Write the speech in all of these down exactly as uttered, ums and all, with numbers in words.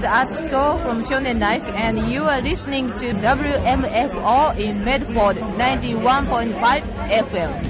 Atsuko from Shonen Life, and you are listening to W M F O in Medford, ninety-one point five F M.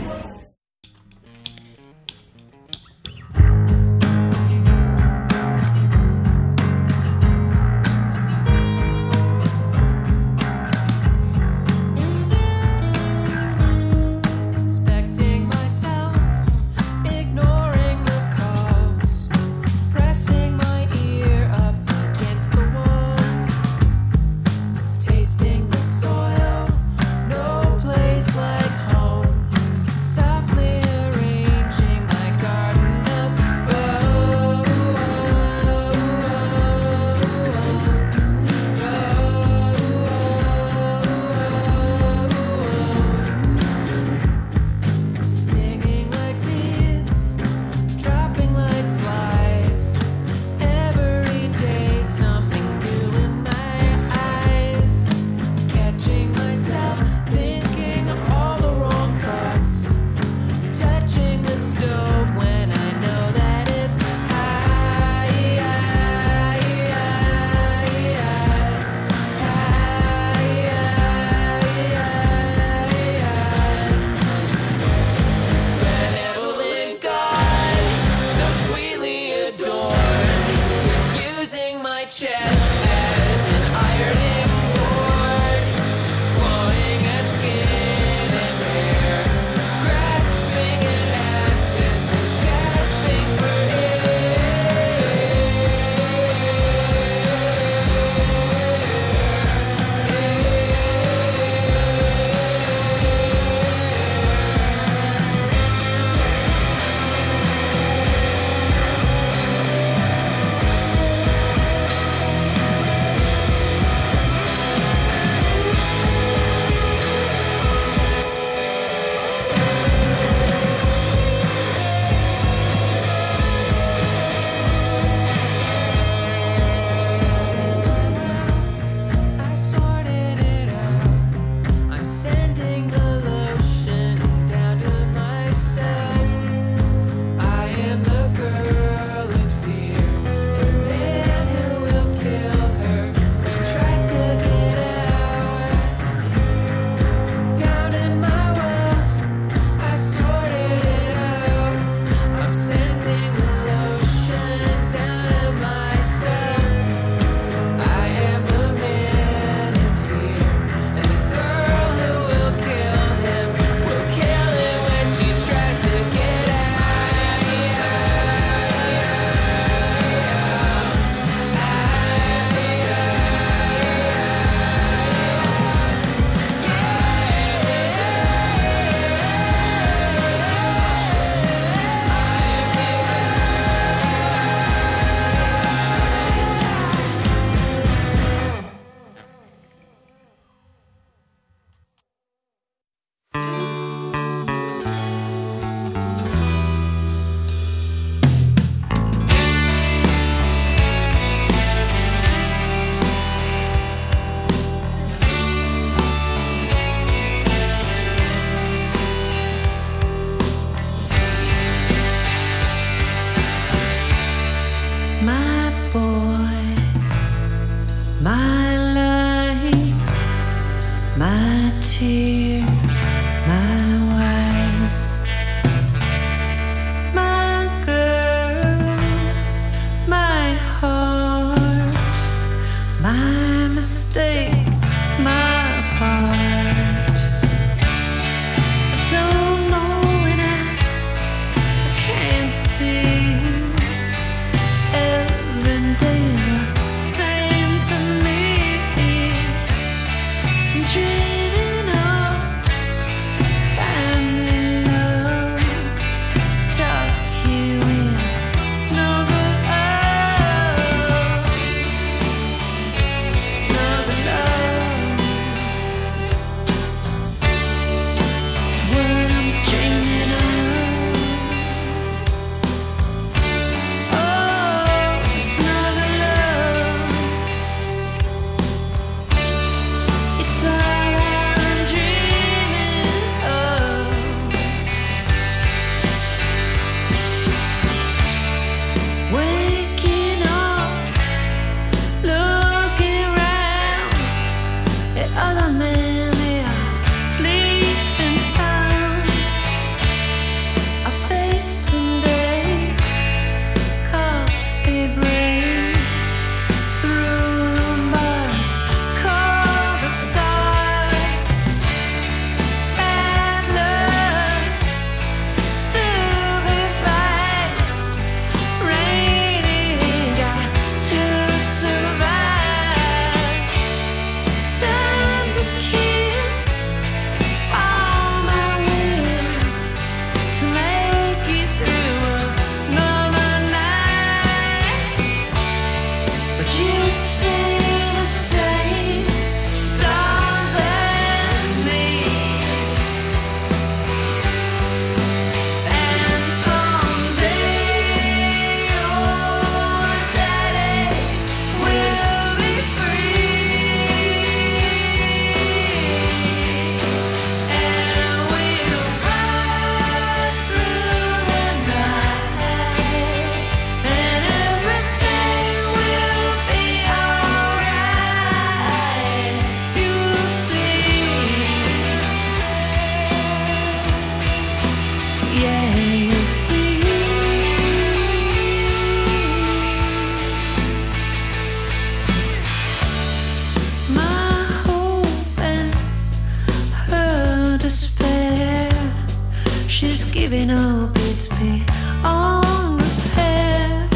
Dreaming of giving up its beyond repair.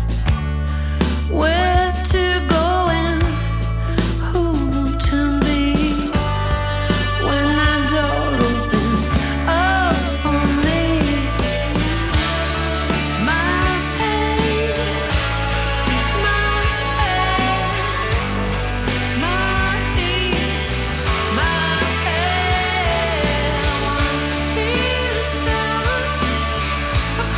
Where to go and who to be when that door opens up for me. My pain, my past, my peace, my pain. One piece of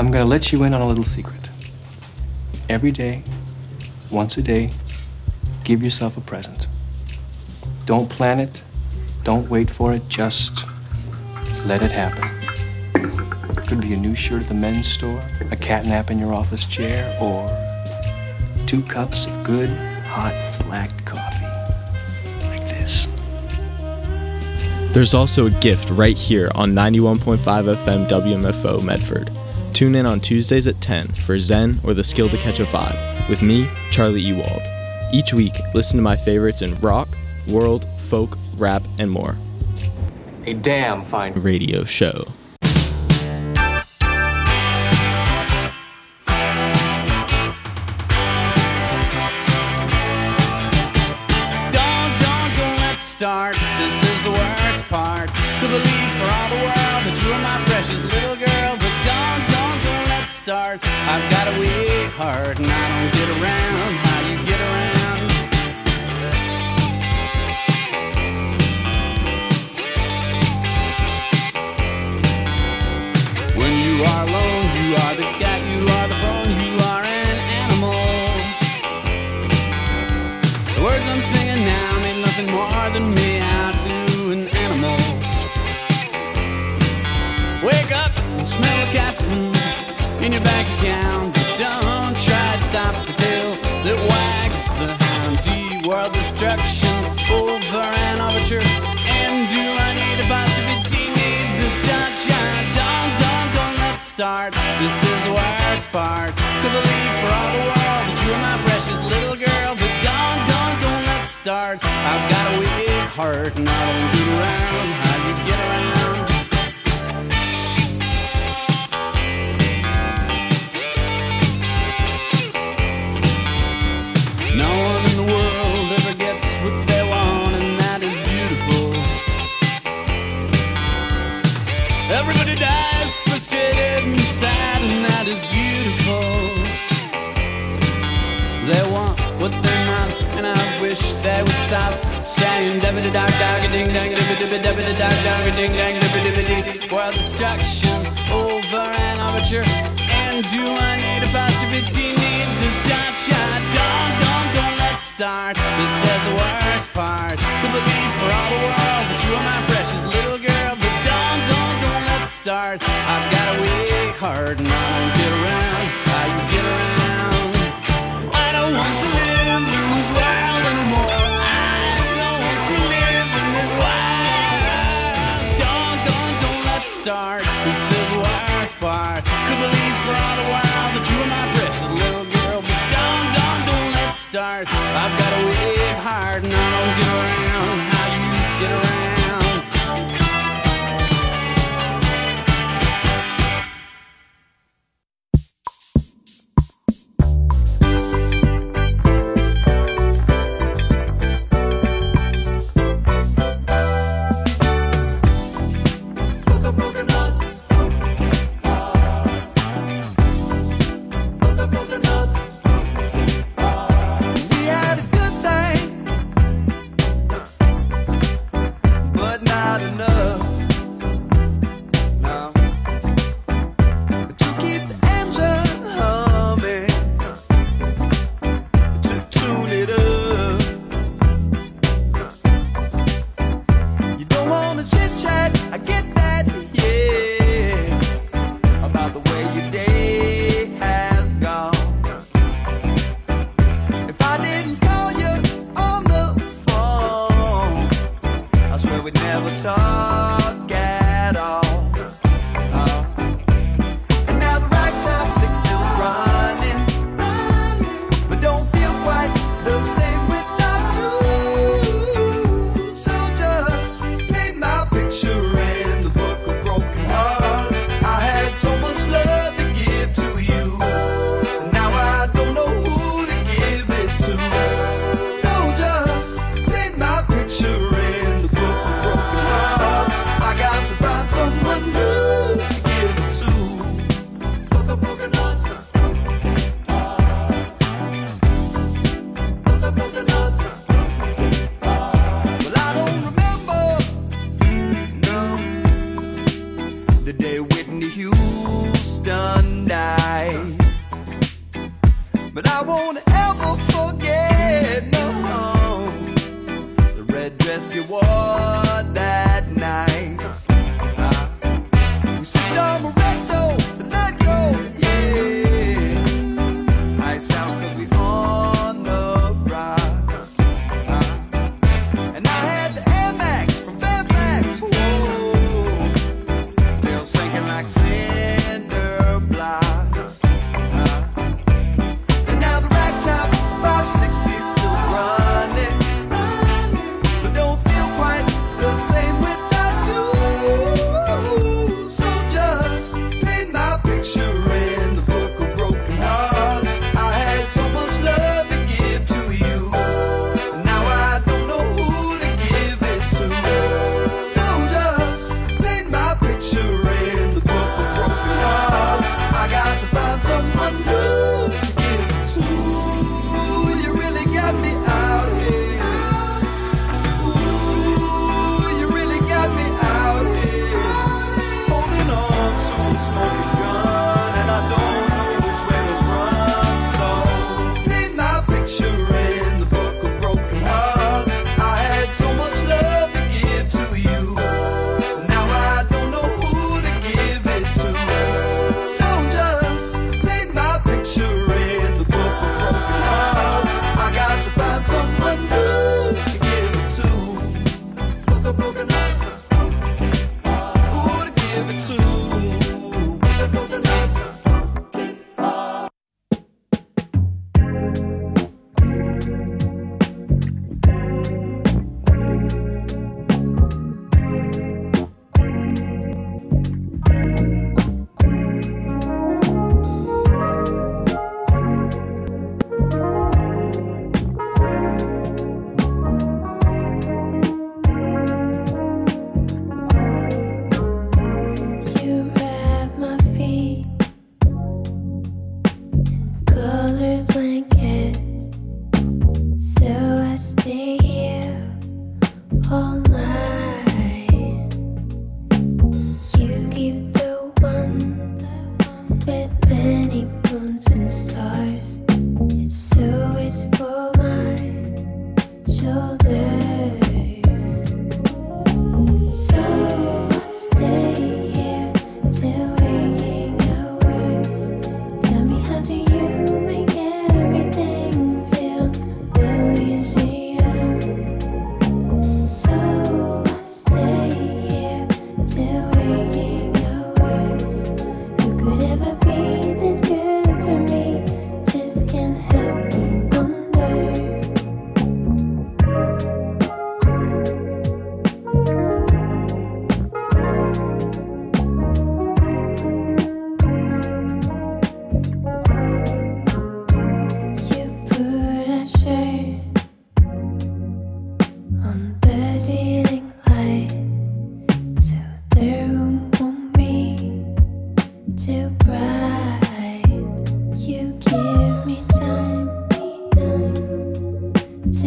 I'm gonna let you in on a little secret. Every day, once a day, give yourself a present. Don't plan it, don't wait for it, just let it happen. Could be a new shirt at the men's store, a cat nap in your office chair, or two cups of good, hot, black coffee. Like this. There's also a gift right here on ninety-one point five F M W M F O Medford. Tune in on Tuesdays at ten for Zen or the Skill to Catch a Vibe with me, Charlie Ewald. Each week, listen to my favorites in rock, world, folk, rap, and more. A damn fine Radio show. Start. This is the worst part. Could believe for all the world that you are my precious little girl, but don't, don't, don't let's start. I've got a weak heart and I don't get around how you get around. When you are alone, you are the cat, you are the phone, you are an animal. The words I'm singing now mean nothing more than me out to an animal. Wake up and smell the cat food in your bank account, but don't try to stop the tail that wags the hound. D-world destruction over an overture. And do I need a positivity? Need this touch? Don't, don't, don't let's start. This is the worst part. Could believe for all the world that you are my precious little girl, but don't, don't, don't let's start. I've got a weak heart and I don't get around how you get around. No one in the world ever gets what they want, and that is beautiful. Everybody dies frustrated and sad, and that is beautiful. They want what they're not, and I wish they would stop saying dabba da dog dog a ding dang dabba dabba dabba da dog dog a ding dang dabba dabba dee. World destruction over an overture. And do I need a positivity? Need this dot shot? Don't, don't, don't let's start. This is the worst part. Could believe for all the world that you are my precious little girl, but don't, don't, don't let's start. I've got a weak heart and I don't get around how you get around. I don't want to live in this world anymore. I don't want to live in this world. Don't, don't, don't let's start. This is the worst part. Could believe for all the world that you are my precious little girl, but don't, don't, don't let's start. I've got a weak heart and I don't get around how you get around. We had a good thing.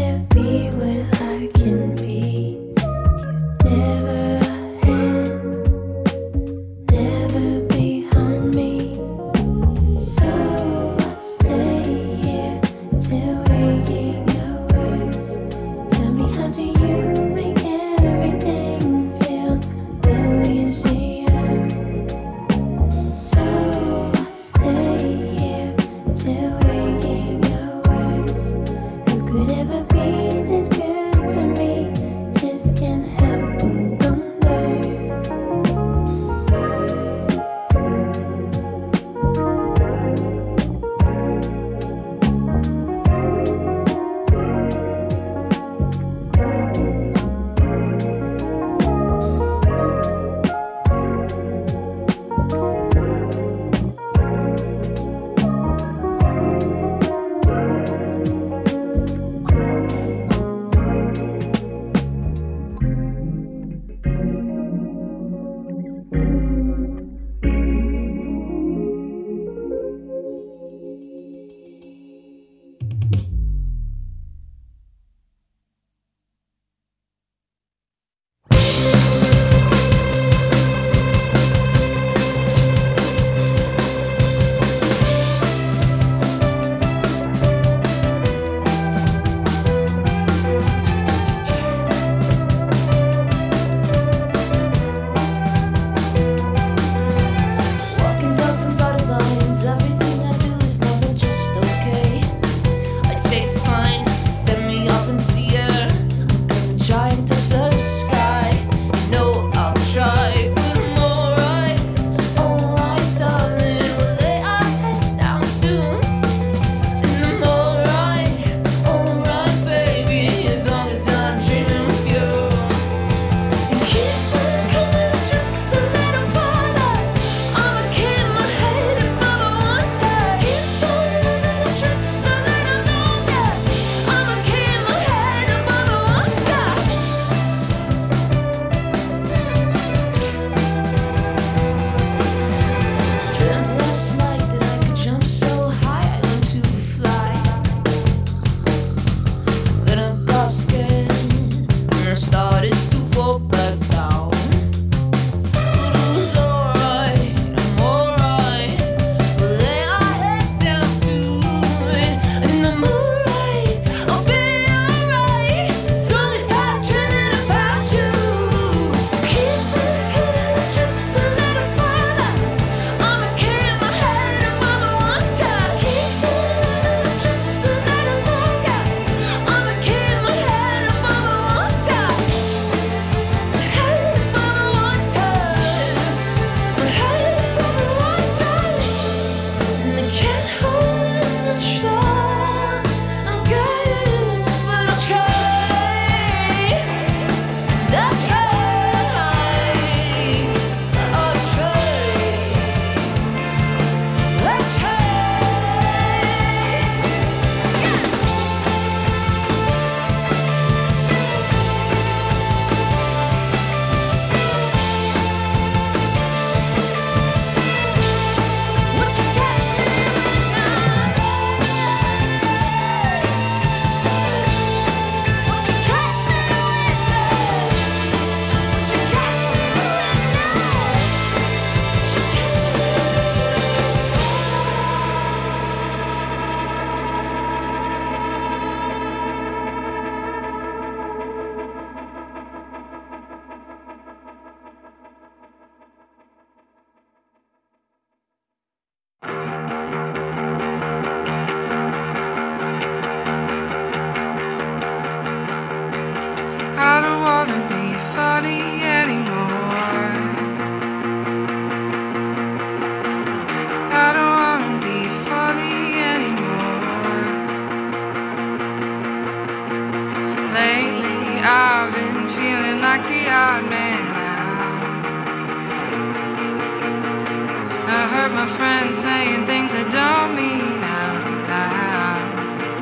my friends saying things I don't mean out loud.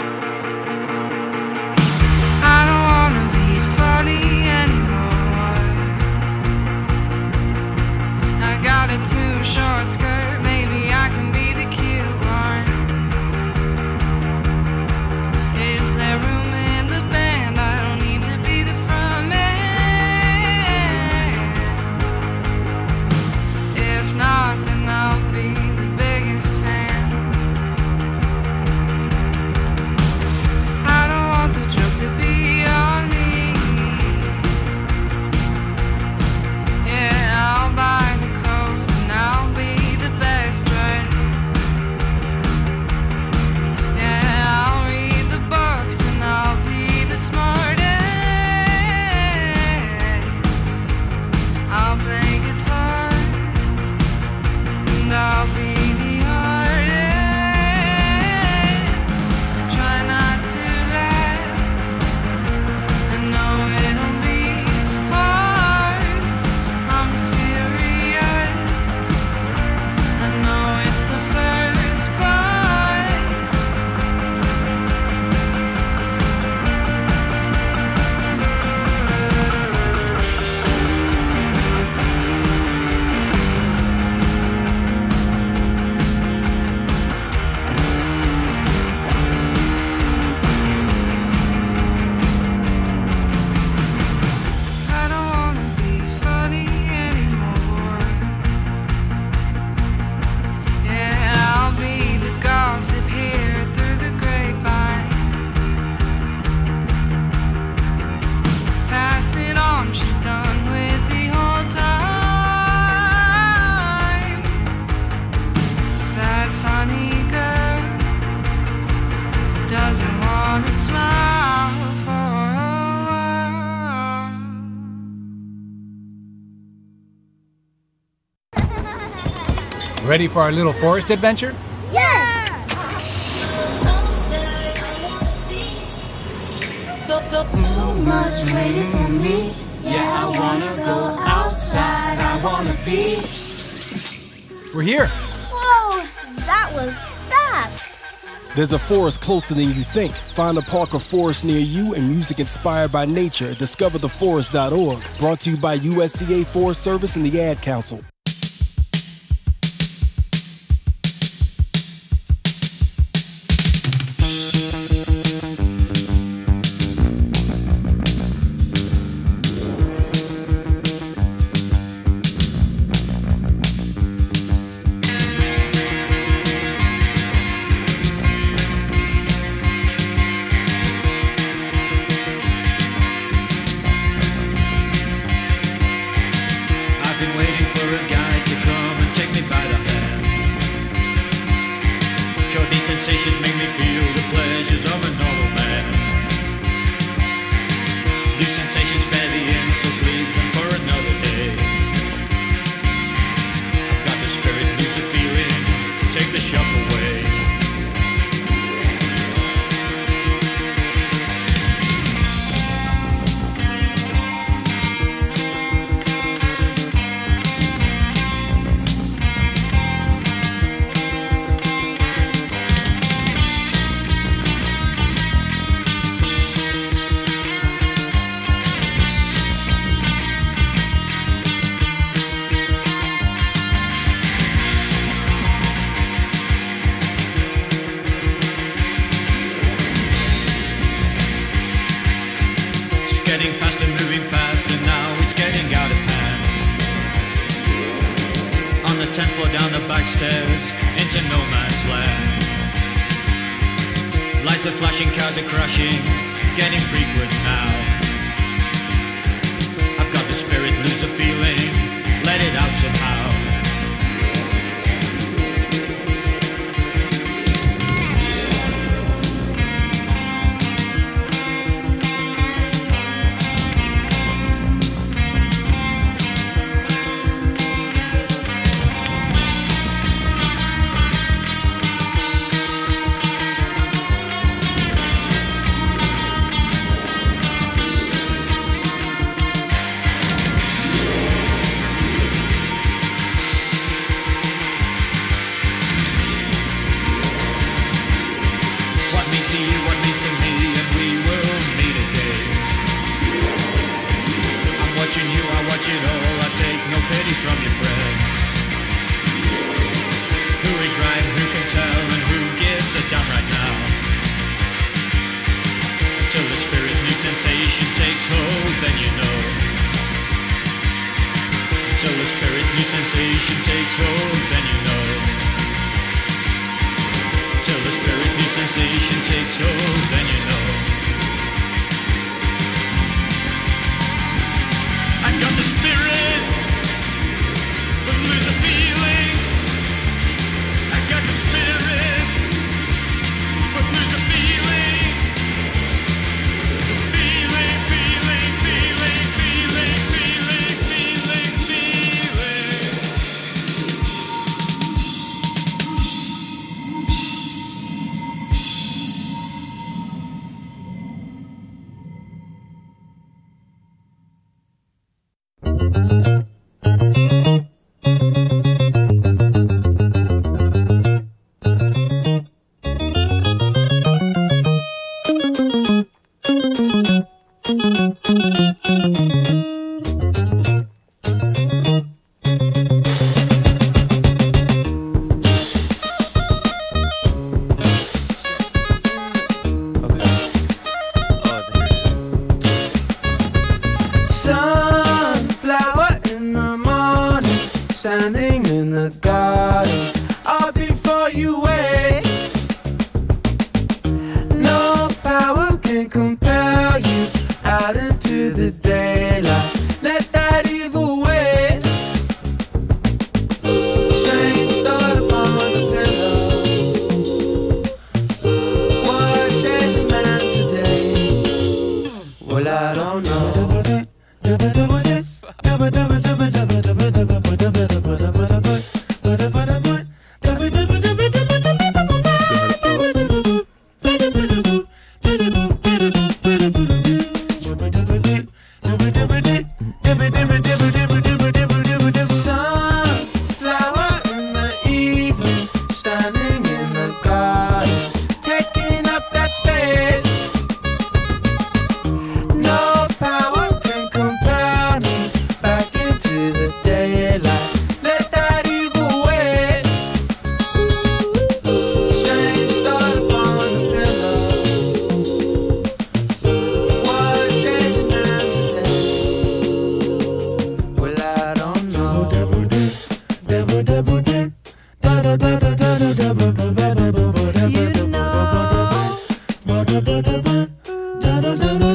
I don't wanna be funny anymore. I got a too short skirt, maybe I can be the cute one. Is there room in the bed? Ready for our little forest adventure? Yes! Too much waiting for me. Yeah, I wanna go outside. I wanna be. We're here. Whoa, that was fast. There's a forest closer than you think. Find a park or forest near you and music inspired by nature. Discover the forest dot org. Brought to you by U S D A Forest Service and the Ad Council. Sensations make me feel the pleasures of a normal man. These sensations spare the insults, leave them for another day. I've got the spirit, lose the feeling, take the shock away. Getting faster, moving faster, now it's getting out of hand. On the tenth floor, down the back stairs, into no man's land. Lights are flashing, cars are crashing, getting frequent now. I've got the spirit, lose the feeling, let it out somehow. Sensation takes hold, then you know. Till the spirit, new sensation takes hold, then you know. Till the spirit, new sensation takes hold, then you know. I got the spirit, but lose a feeling. I got the spirit, but lose a feeling. But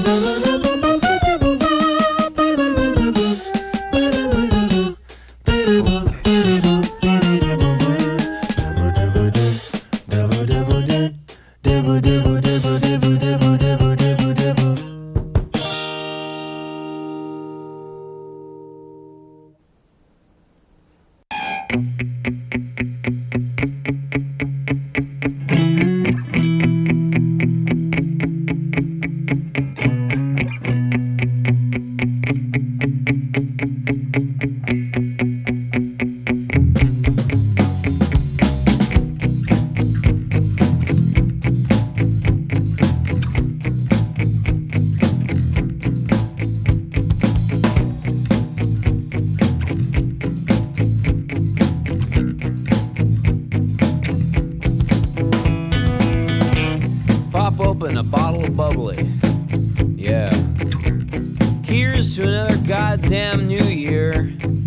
open a bottle of bubbly. Yeah. Here's to another goddamn new year.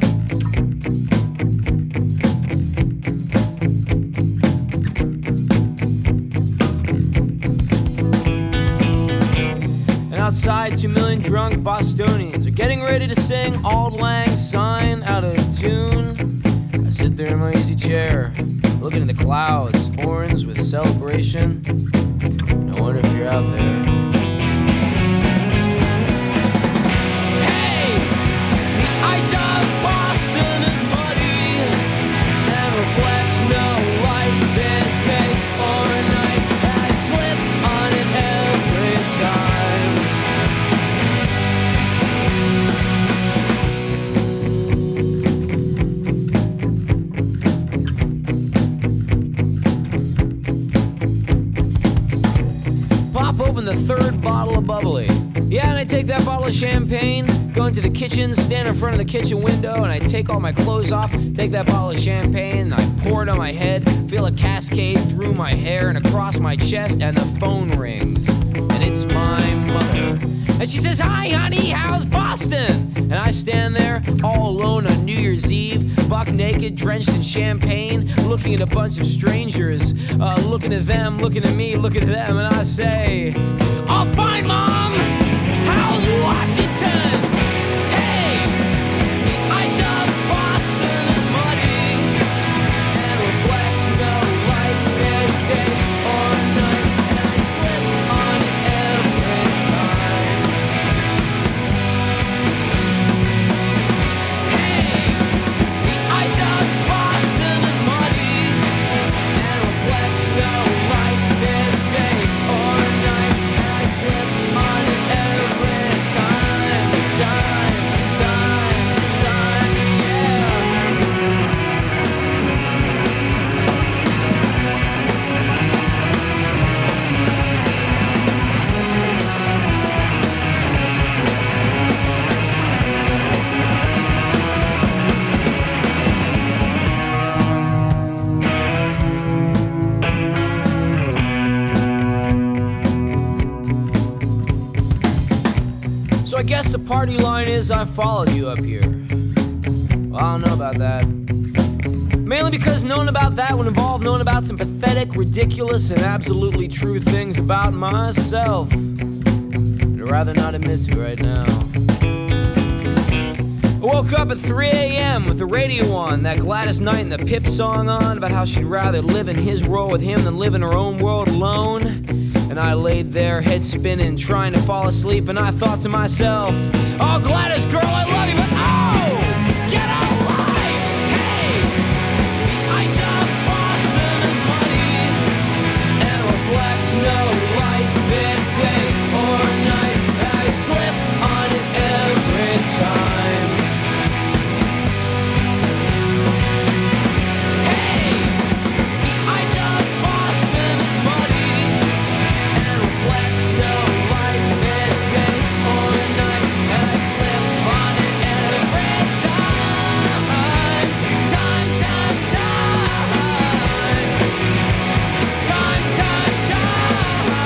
And outside, two million drunk Bostonians are getting ready to sing Auld Lang Syne out of tune. I sit there in my easy chair, looking at the clouds, orange with celebration. I wonder if you're out there. Hey! The ice of Boston is muddy and reflects no light, midday or night. I slip on it every time. Pop open the third bottle of bubbly. Yeah, and I take that bottle of champagne, go into the kitchen, stand in front of the kitchen window, and I take all my clothes off, take that bottle of champagne, and I pour it on my head, feel a cascade through my hair and across my chest, and the phone rings. And it's my mother. And she says, "Hi, honey, how's Boston?" And I stand there all alone on New Year's Eve, buck naked, drenched in champagne, looking at a bunch of strangers, uh, looking at them, looking at me, looking at them, and I say, "All fine, Mom. How's Washington? Hey, the ice of Boston is muddy and reflects no light, midday or night, and I slip on it every time. Hey, the ice of Boston is muddy and reflects no light, midday or night, and I slip on it every time, time, time, time, yeah." So I guess the party line is I followed you up here. Well, I don't know about that. Mainly because knowing about that would involve knowing about some pathetic, ridiculous, and absolutely true things about myself. I'd rather not admit to right now. I woke up at three a.m. with the radio on, that Gladys Knight and the Pip song on, about how she'd rather live in his world with him than live in her own world alone. And I laid there, head spinning, trying to fall asleep, and I thought to myself, "Oh, Gladys, girl, I love you, but oh, get a life! Hey, the ice of Boston is muddy and reflects no light, midday or night, and I slip on it every time. Hey, the ice of Boston is muddy and reflects no light, midday or night, and I slip on it every time. Time, time, time. Time, time, time.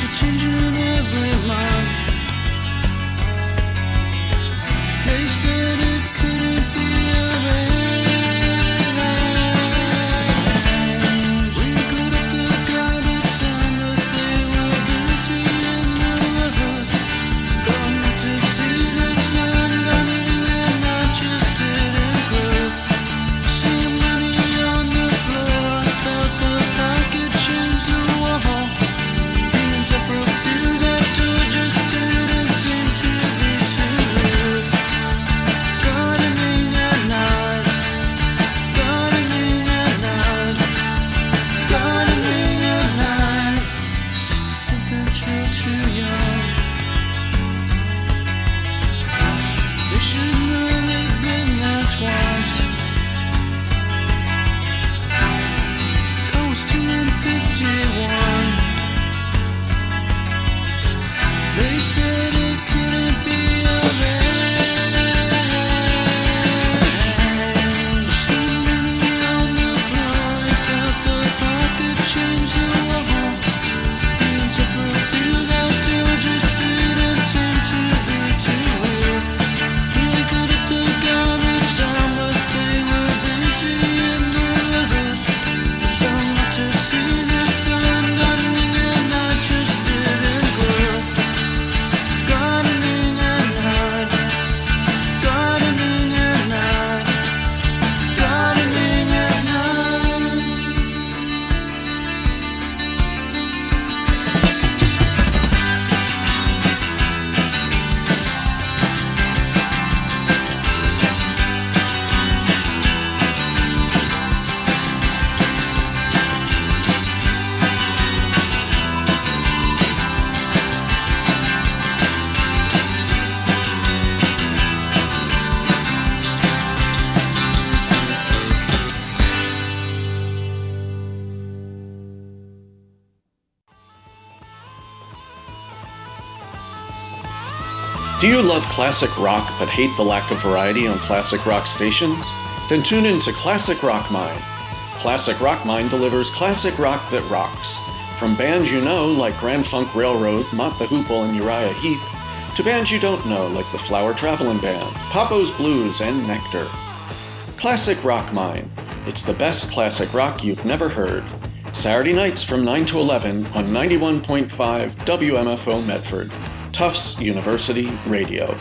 changing every month. They said it couldn't be arranged. We put up the garbage sign, but they were busy in the woods. Come to see the sun burning and I just didn't grow. See money on the floor, I thought the pocket changed the wall. Hands up broke through that door, just didn't seem to be too good. Gardening at night, gardening at night, gardening at night. Sister, something true too young. They shouldn't really been there twice. I was two and fifty-one. They said it couldn't be arranged. See money on the floor, I felt the pocket change the wall. Hands up broke through that door, just didn't seem to be too weird. We got up the garbage sign, but they were busy in the woods. Come to see the sun gardening and I just didn't grow. Gardening at night, gardening at night, gardening at night. Do you love classic rock but hate the lack of variety on classic rock stations? Then tune in to Classic Rock Mine. Classic Rock Mine delivers classic rock that rocks. From bands you know like Grand Funk Railroad, Mott the Hoople, and Uriah Heep, to bands you don't know like the Flower Travelin' Band, Papo's Blues, and Nectar. Classic Rock Mine. It's the best classic rock you've never heard. Saturday nights from nine to eleven on ninety-one point five W M F O Medford. Tufts University Radio.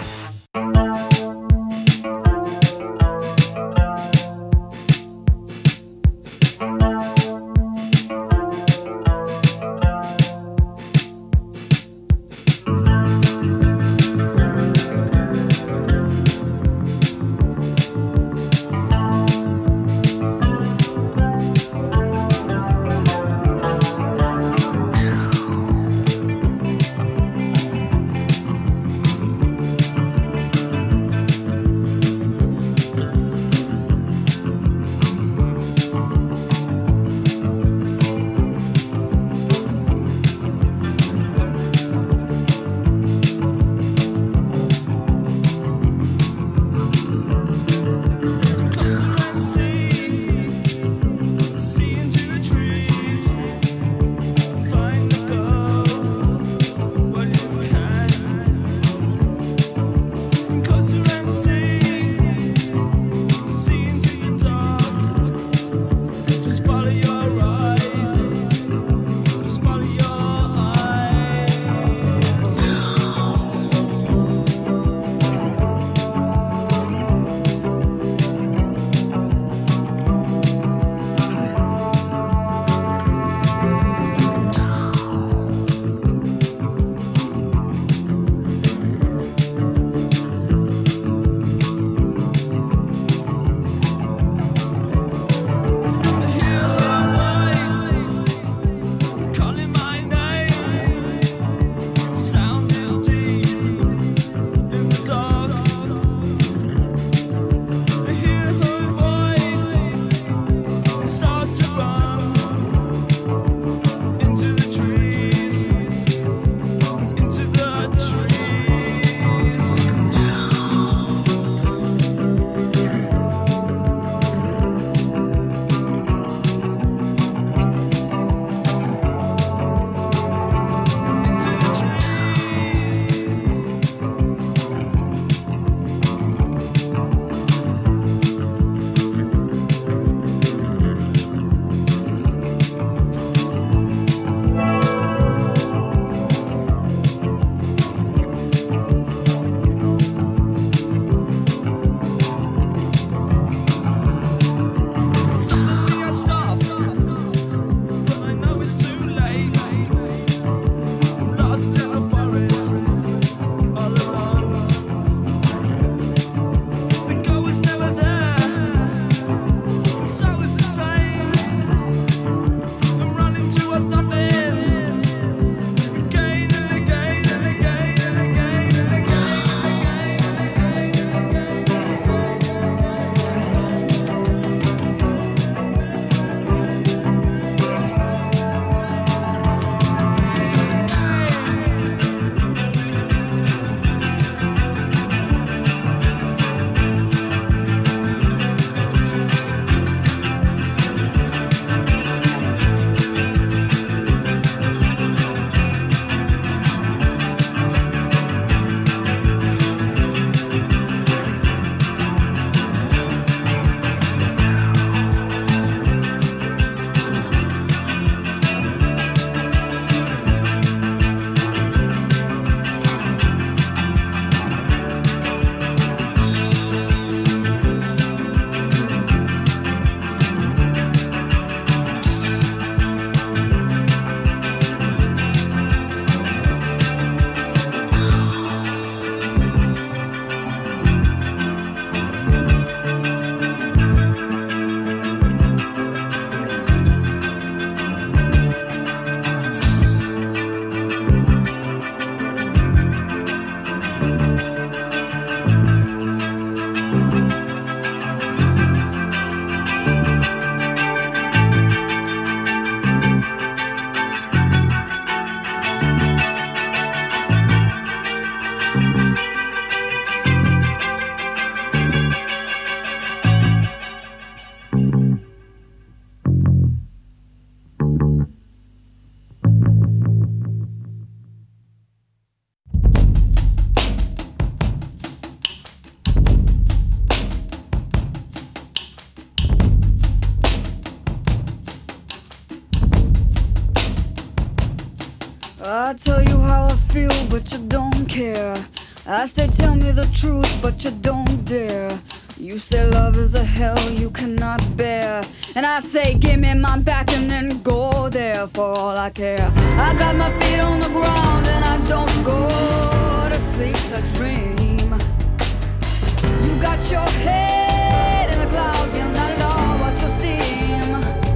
tell you how I feel, but you don't care. I say tell me the truth, but you don't dare. You say love is a hell you cannot bear, and I say give me my back and then go there for all I care. I got my feet on the ground and I don't go to sleep to dream. You got your head in the clouds, you're not at all what you seem.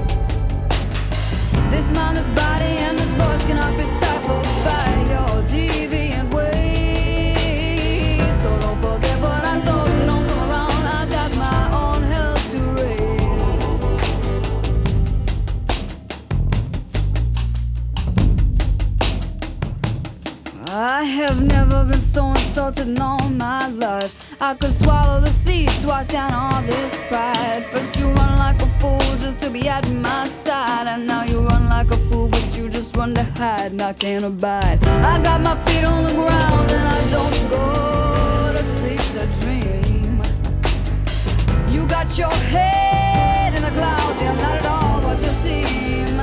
This mind, this body, and this voice cannot be stifled by your deviant ways. So don't forget what I told you, don't come around. I got my own hell to raise. I have never been so insulted in all my life. I could swallow the seas twice down all this pride. First you run like a fool just to be at my side, and now you run like a fool but you just run to hide, and I can't abide. I got my feet on the ground and I don't go to sleep to dream. You got your head in the clouds, you're not at all what you seem.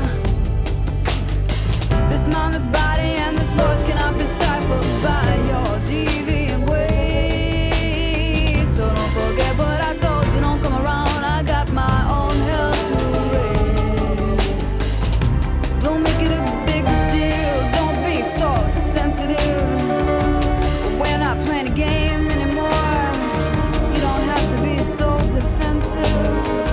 This mind, this body, and this voice cannot be stifled by your deviant ways. So don't forget what I told you, don't come around. I got my own hell to raise. Don't make it a big deal, don't be so sensitive. We're not playing a game anymore. You don't have to be so defensive.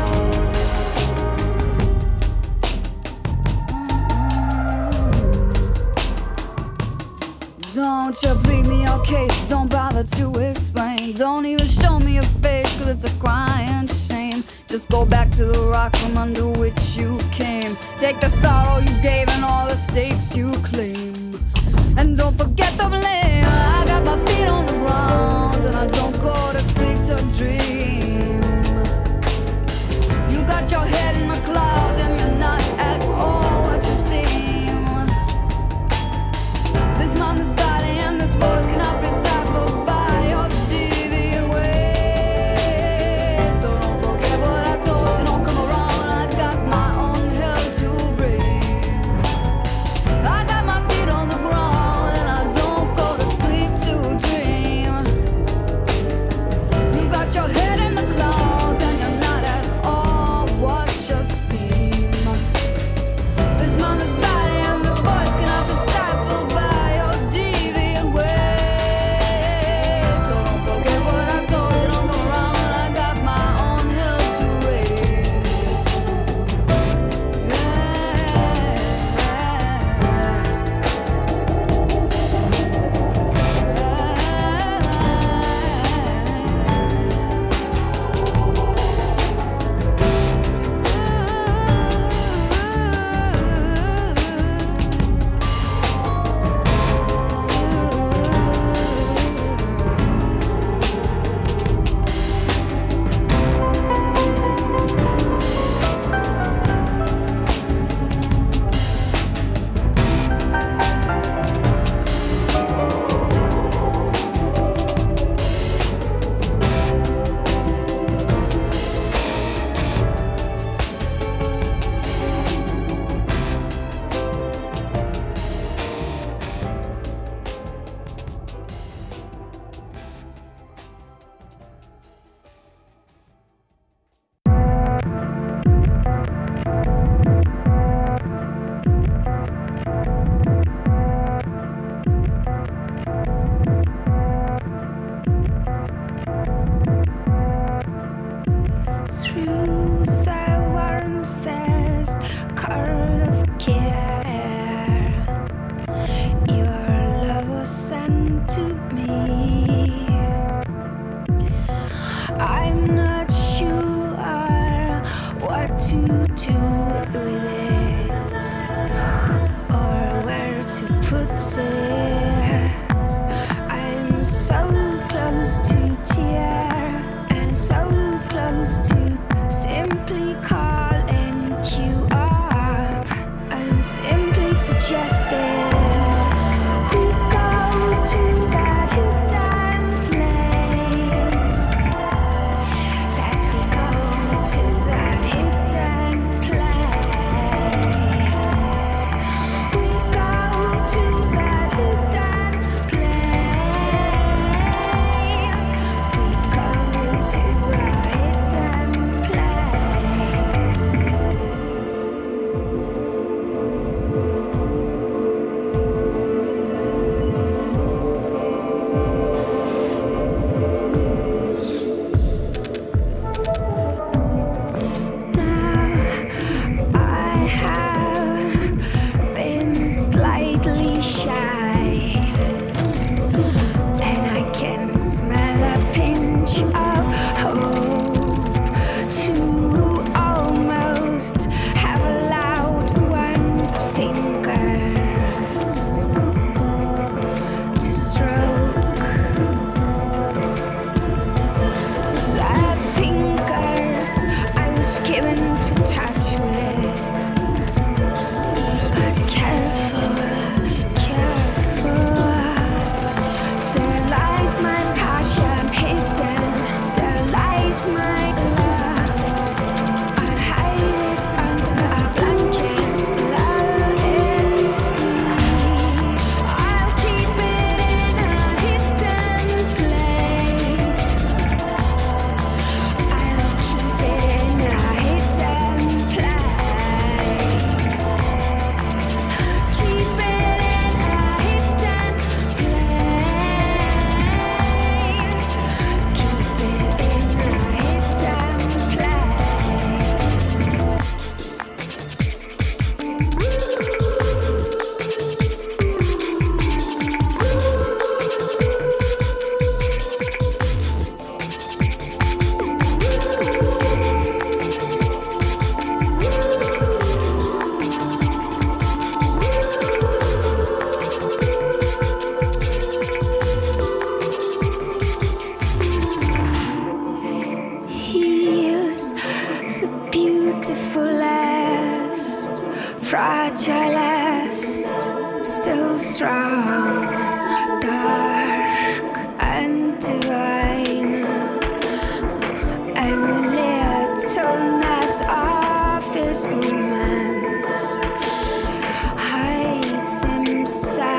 Don't you plead me your case, don't bother to explain. Don't even show me your face, cause it's a crying shame. Just go back to the rock from under which you came. Take the sorrow you gave and all the stakes you claim, and don't forget the blame. I got my feet on the ground and I don't go to sleep to dream. You got your head in the clouds and you're not at all what you seem. This mind, this body, and this voice cannot be stifled by your deviant ways. So don't forget what I told you, don't come around. I got my own hell to raise. I got my feet on the ground and I don't go to sleep to dream. You got your head in the clouds and you're not at all what you seem. This mind, this body, and this voice cannot be stifled by your deviant ways. So don't forget what I told you, don't go around. I got my own hell to raise. Through warmth, curl of care, your love was sent to me. I'm not sure what to do with it or where to put it. I'm so close to tear and so close to simply calling you up and simply suggesting we go to that hidden place, that we go to that hidden place, we go to that sad.